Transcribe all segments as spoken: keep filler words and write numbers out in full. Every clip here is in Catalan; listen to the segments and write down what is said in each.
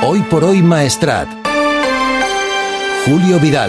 Hoy por hoy Maestrat. Julio Vidal.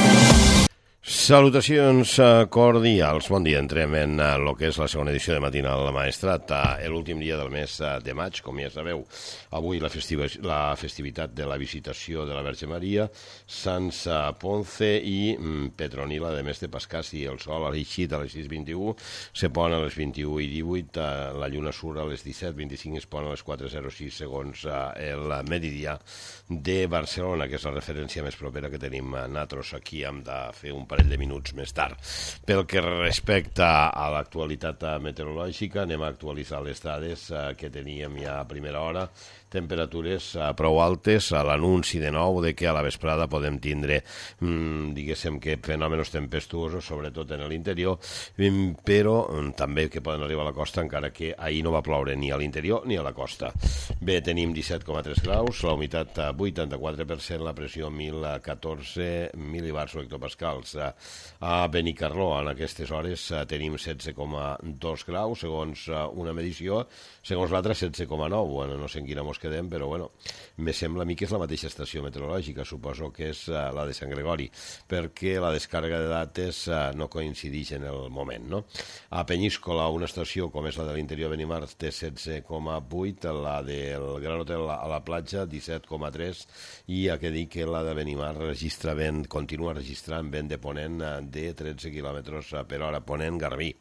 Salutacions cordials. Bon dia. Entrem en el que és la segona edició de Matinal Maestrat, l'últim dia del mes de maig, com ja sabeu. Avui la, festiva, la festivitat de la visitació de la Verge Maria, Sants Ponce i Petronila de Mes de Pascasi. El sol ha eixit a les sis vint-i-u, se pon a les vint-i-u i divuit, la lluna surt a les disset vint-i-cinc, es pon a les quatre zero sis segons el meridià de Barcelona, que és la referència més propera que tenim nosaltres. Aquí hem de fer un parell de minuts més tard. Pel que respecta a l'actualitat meteorològica, anem a actualitzar les dades que teníem ja a primera hora. Temperatures prou altes, a l'anunci de nou de que a la vesprada podem tindre, mmm, diguéssim que fenòmenos tempestuosos, sobretot en l'interior, però també que poden arribar a la costa, encara que ahir no va ploure ni a l'interior ni a la costa. Bé, tenim disset coma tres graus, la humitat vuitanta-quatre per cent, la pressió mil catorze mil·libars o hectopascals. A Benicarló, en aquestes hores, tenim setze coma dos graus, segons una medició, segons l'altra setze coma nou. Bueno, no sé en quina mos quedem, però bueno, me sembla a mi que és la mateixa estació meteorològica, suposo que és la de Sant Gregori, perquè la descàrrega de dates no coincideix en el moment, no? A Penyíscola, una estació com és la de l'interior de Benimar té setze coma vuit, la del Gran Hotel a la platja disset coma tres, i ha que dir que la de Benimar registra vent, continua registrant vent de ponent de tretze quilòmetres per hora, ponent Garbí.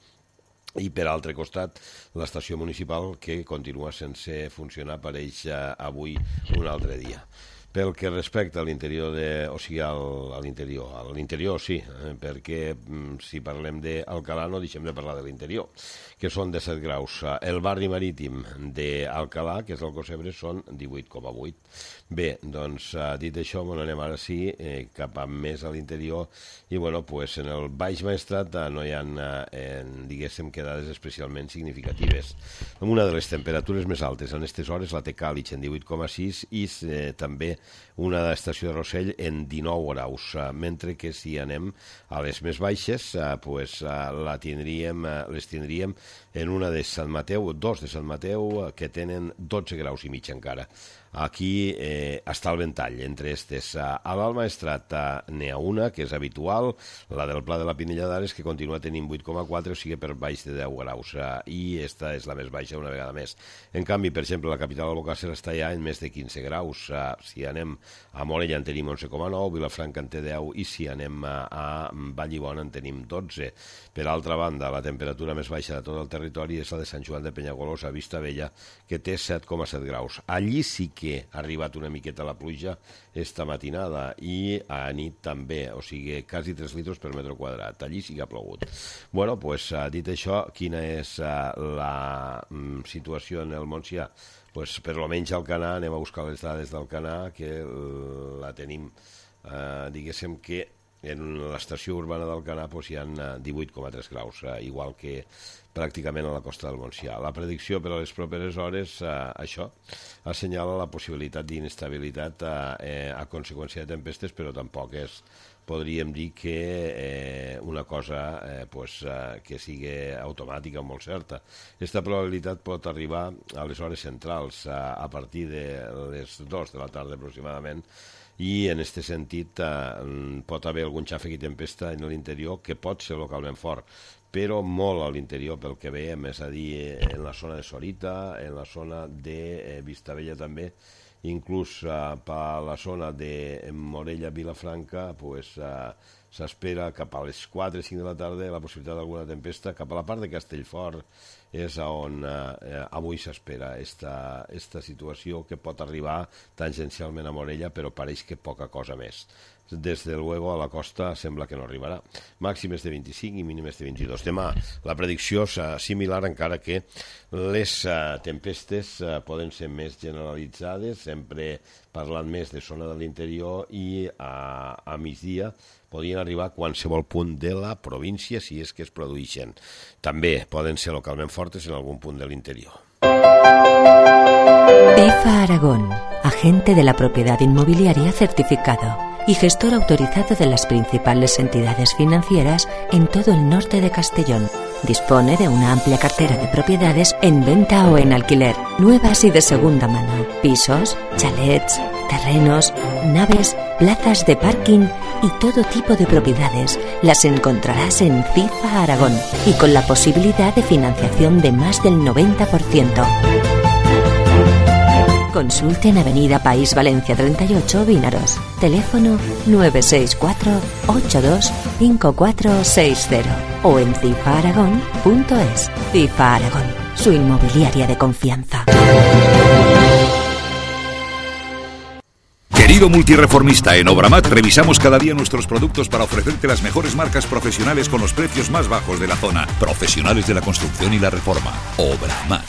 I per altre costat, l'estació municipal, que continua sense funcionar, apareix avui un altre dia. Pel que respecta a l'interior, de, o sigui, al, a l'interior, a l'interior sí, eh, perquè mm, si parlem d'Alcalà no deixem de parlar de l'interior, que són disset graus. El barri marítim d'Alcalà, que és el Cosebre, són divuit coma vuit. Bé, doncs, dit això, bueno, anem ara sí eh, cap a més a l'interior, i bueno, pues, en el Baix Maestrat eh, no hi ha, eh, diguéssim, quedades especialment significatives. Una de les temperatures més altes en aquestes hores la té Càlig en divuit coma sis i eh, també una estació de Rossell en dinou graus, mentre que si anem a les més baixes, pues, la tindríem, les tindríem en una de Sant Mateu, dos de Sant Mateu, que tenen dotze graus i mig encara. Aquí eh, està el ventall entre estes. A l'Alt Maestrat n'hi ha una, que és habitual, la del Pla de la Pinella d'Ares, que continua tenint vuit coma quatre, o sigui per baix de deu graus, i esta és la més baixa una vegada més. En canvi, per exemple, la capital Albocàsser està ja en més de quinze graus. Si anem a Morella en tenim onze coma nou, Vilafranca en té deu, i si anem a, a Vallibona en tenim dotze. Per altra banda, la temperatura més baixa de tot el territori és la de Sant Joan de Penyagolosa, a Vista Vella, que té set coma set graus. Allí sí que ha arribat una miqueta la pluja esta matinada, i a nit també, o sigui, quasi tres litres per metre quadrat. Allí sí que ha plogut. Bueno, pues, dit això, quina és la situació en el Montsià? Pues, per almenys al Canà, anem a buscar les dades del Canà, que la tenim, eh, diguéssim que en l'estació urbana del Canà pues, hi ha divuit coma tres graus, eh, igual que pràcticament a la costa del Montsià. La predicció per a les properes hores, eh, això, assenyala la possibilitat d'inestabilitat eh, a conseqüència de tempestes, però tampoc és, podríem dir que eh, una cosa eh, pues, eh, que sigui automàtica o molt certa. Aquesta probabilitat pot arribar a les hores centrals, eh, a partir de les dues de la tarda aproximadament, i en aquest sentit eh, pot haver algun xàfec i tempesta en l'interior que pot ser localment fort, però molt a l'interior pel que veiem, és a dir, en la zona de Sorita, en la zona de Vistabella també, inclús eh, per la zona de Morella-Vilafranca, pues, eh, s'espera cap a les quatre o cinc de la tarda la possibilitat d'alguna tempesta. Cap a la part de Castellfort és on eh, avui s'espera esta, esta situació, que pot arribar tangencialment a Morella, però pareix que poca cosa més. Des de luego a la costa sembla que no arribarà. Màximes de vint-i-cinc i mínimes de vint-i-dos. Demà la predicció és similar, encara que les uh, tempestes uh, poden ser més generalitzades, sempre parlant més de zona de l'interior, i a, a migdia podien arribar a qualsevol punt de la província si és que es produeixen. També poden ser localment fortes en algun punt de l'interior. EFA Aragón, agente de la propiedad inmobiliaria certificado y gestor autorizado de las principales entidades financieras en todo el norte de Castellón. Dispone de una amplia cartera de propiedades en venta o en alquiler, nuevas y de segunda mano, pisos, chalets, terrenos, naves, plazas de parking y todo tipo de propiedades las encontrarás en FIFA Aragón y con la posibilidad de financiación de más del noventa por ciento. Consulte en Avenida País Valencia treinta y ocho, Vínaros. Teléfono nueve seis cuatro, ocho dos, cinco cuatro seis cero o en cifa aragón punto es. FIFA Aragón, su inmobiliaria de confianza. Querido multireformista, en Obramat revisamos cada día nuestros productos para ofrecerte las mejores marcas profesionales con los precios más bajos de la zona. Profesionales de la construcción y la reforma. Obramat.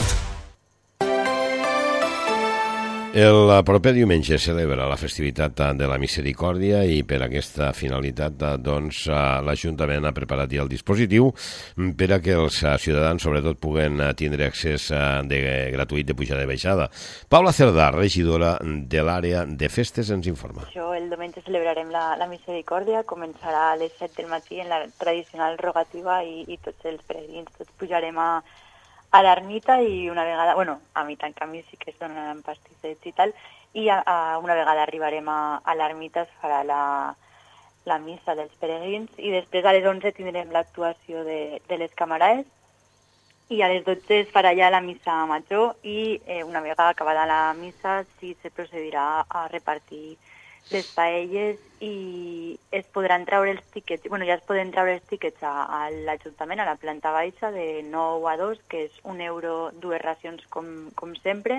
El proper diumenge celebra la festivitat de la Misericòrdia i per aquesta finalitat doncs, l'Ajuntament ha preparat ja el dispositiu per a que els ciutadans sobretot puguen tindre accés de, gratuït de pujada i baixada. Paula Cerdà, regidora de l'àrea de festes, ens informa. Això, el diumenge celebrarem la, la Misericòrdia, començarà a les set del matí en la tradicional rogativa i, i tots els peregrins, tots pujarem a a l'ermita i una vegada, bueno, a mi tant canvi sí que es donaran pastissets i tal, i a, a una vegada arribarem a, a l'ermita es farà la, la missa dels peregrins i després a les onze tindrem l'actuació de, de les camarades i a les dotze es farà ja la missa major i eh, una vegada acabada la missa sí se procedirà a repartir les paelles i es podran treure els tiquets, bueno, ja es poden treure els tiquets a, a l'Ajuntament, a la planta baixa, de nou a dos, que és un euro, dues racions com, com sempre.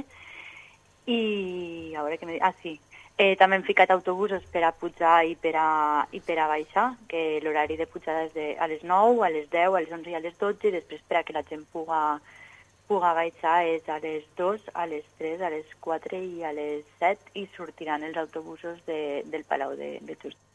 I a veure què m'he dit. Ah, sí. Eh, també hem ficat autobusos per a pujar i per a, i per a baixar, que l'horari de pujada és de, a les nou, a les deu, a les onze i a les dotze, i després per a que la gent puga puga baixar és a les dos, a les tres, a les quatre i a les set i sortiran els autobusos de, del Palau de, de Justícia.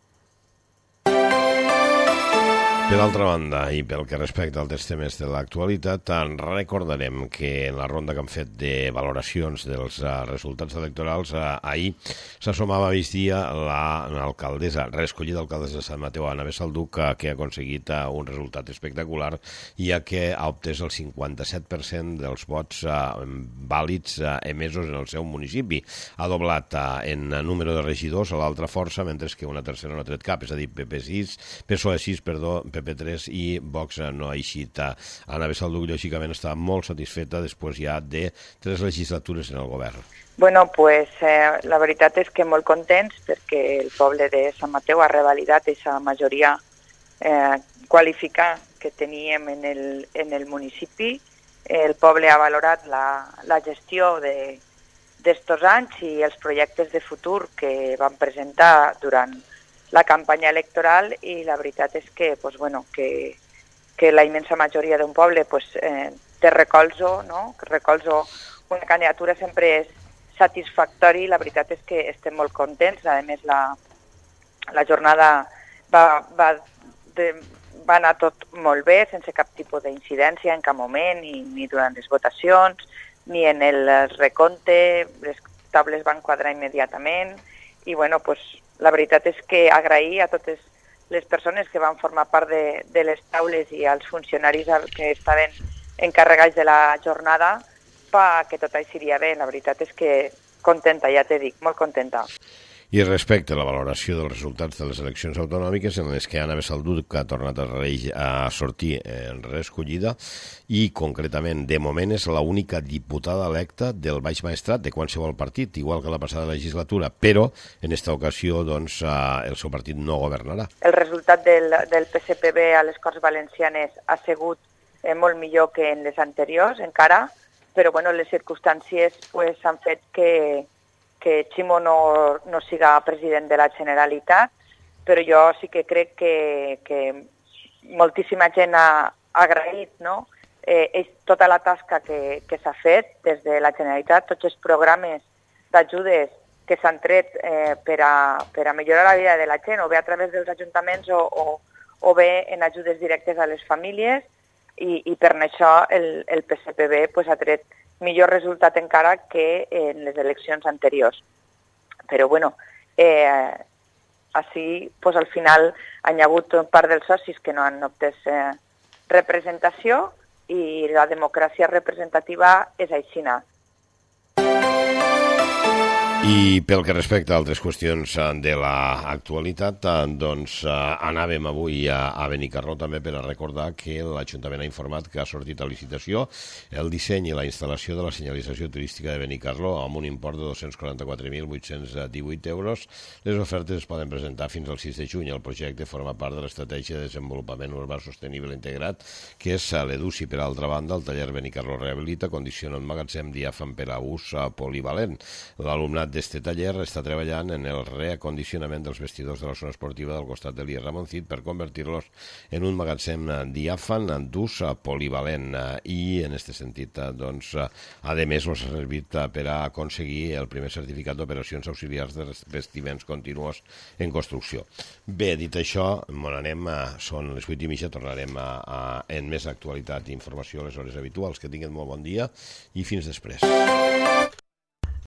Per altra banda, i pel que respecta als temes de l'actualitat, recordarem que en la ronda que han fet de valoracions dels uh, resultats electorals, uh, ahir s'assomava a migdia l'alcaldessa, reescollida alcaldessa de Sant Mateu, Anna Bessalduc, uh, que ha aconseguit uh, un resultat espectacular, ja que ha obtès el cinquanta-set per cent dels vots uh, vàlids uh, emesos en el seu municipi. Ha doblat uh, en número de regidors a l'altra força, mentre que una tercera no ha tret cap, és a dir, P P sis, P S O E sis, perdó, P P tres i Vox no ha eixit. Anna Bessalduc, lògicament, està molt satisfeta després ja de tres legislatures en el govern. Bueno, pues eh, la veritat és que molt contents perquè el poble de Sant Mateu ha revalidat aquesta majoria eh, qualificada que teníem en el, en el municipi. El poble ha valorat la, la gestió de, d'estos anys i els projectes de futur que van presentar durant la campanya electoral i la veritat és que, pues, bueno, que, que la immensa majoria d'un poble pues, eh, té recolzo, no? Recolzo, una candidatura sempre és satisfactori, la veritat és que estem molt contents, a més la, la jornada va, va, de, va anar tot molt bé, sense cap tipus d'incidència en cap moment, ni, ni durant les votacions, ni en el recompte, les taules van quadrar immediatament i bueno, pues, la veritat és que agrair a totes les persones que van formar part de, de les taules i als funcionaris que estaven encarregats de la jornada perquè tot això iria bé. La veritat és que contenta, ja t'he dit, molt contenta. I respecte a la valoració dels resultats de les eleccions autonòmiques, en les que Anna Bessalduc ha tornat a, rei, a sortir en reescollida i, concretament, de moment és l'única diputada electa del Baix Maestrat de qualsevol partit, igual que la passada legislatura, però en esta ocasió doncs, el seu partit no governarà. El resultat del, del P S P B a les Corts Valencianes ha sigut eh, molt millor que en les anteriors, encara, però bueno, les circumstàncies pues, han fet que que Ximo no, no siga president de la Generalitat, però jo sí que crec que, que moltíssima gent ha agraït, no? eh, és tota la tasca que, que s'ha fet des de la Generalitat, tots els programes d'ajudes que s'han tret eh, per, a, per a millorar la vida de la gent, o bé a través dels ajuntaments o, o, o bé en ajudes directes a les famílies, i, i per això el, el P S P B pues, ha tret millor resultat encara que en les eleccions anteriors. Però, bueno, eh, així, pues, al final, hi ha hagut part dels socis que no han obtès eh, representació i la democràcia representativa és aixina. I pel que respecta a altres qüestions de l'actualitat, doncs anàvem avui a Benicarló també per a recordar que l'Ajuntament ha informat que ha sortit a licitació el disseny i la instal·lació de la senyalització turística de Benicarló amb un import de dos-cents quaranta-quatre mil vuit-cents divuit euros. Les ofertes es poden presentar fins al sis de juny. El projecte forma part de l'estratègia de desenvolupament urbà sostenible integrat, que és l'EDUSI. Per altra banda, el taller Benicarló Rehabilita condiciona un magatzem diàfan per a ús polivalent. L'alumnat d'este taller està treballant en el reacondicionament dels vestidors de la zona esportiva del costat de l'I E Ramoncit per convertir-los en un magatzem diàfan d'ús polivalent i en aquest sentit doncs a més ens ha servit per a aconseguir el primer certificat d'operacions auxiliars de vestiments continuos en construcció. Bé, dit això, on anem, són les vuit i mitja, tornarem a, a, en més actualitat i informació a les hores habituals. Que tinguin molt bon dia i fins després.